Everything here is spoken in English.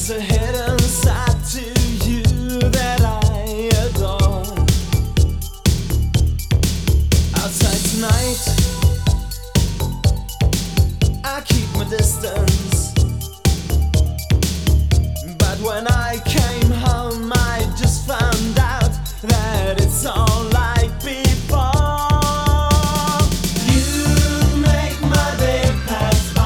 There's a hidden side to you that I adore. Outside tonight, I keep my distance, but when I came home I just found out that it's all